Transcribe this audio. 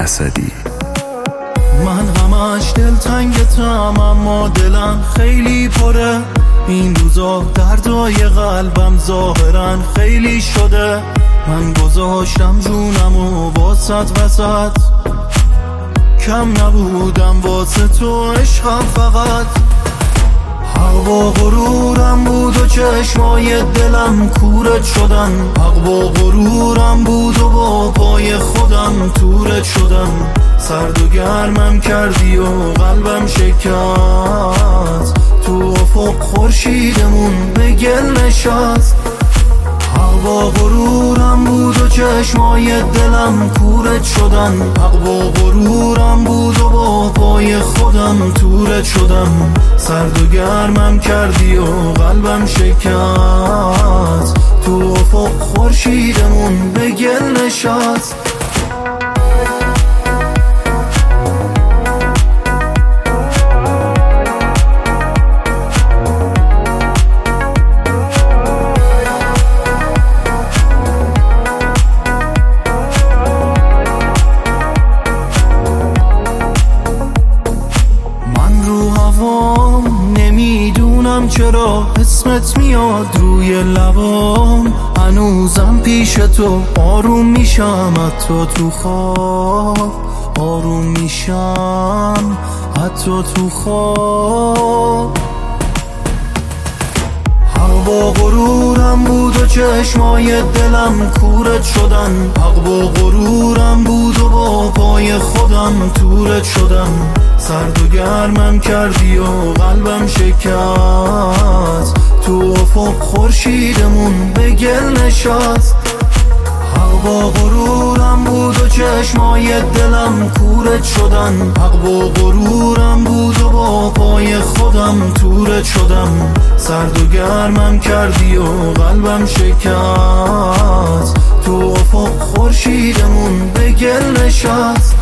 اسدی. من همش دلتنگتم اما دلم خیلی پره، این روزا دردای قلبم ظاهرا خیلی شده. من گذاشتم جونمو واسط وسط، کم نبودم واسه تو عشقم فقط. حق و غرورم بود و چشمای دلم کورت شدن، حق و غرورم بود و با پای خودم تورت شدم. سرد و گرمم کردی و قلبم شکست، تو افق خورشیدمون به گل نشست. حق و غرورم بود و چشمای دلم کورت شدن، حق و غرورم بود و با پای خودم تورت شدم. سرد و گرمم کردی و قلبم شکست، تو افق خورشیدمون به گل نشست. نمیدونم چرا اسمت میاد روی لبام، هنوزم پیش تو آروم میشم، حتی تو خواب آروم میشم، حتی تو خواب. حق و غرورم بود و چشمای دلم کورت شدن، حق و غرورم بود و با پای خودم تورت شدم. سرد و گرمم کردی و قلبم شکست، تو افق خورشیدمون به گل نشست. حق و غرورم بود و چشمای دلم کورت شدن، حق و غرورم بود و با پای خودم تورت شدم. سرد و گرمم کردی و قلبم شکست، تو افق خورشیدمون به گل نشست.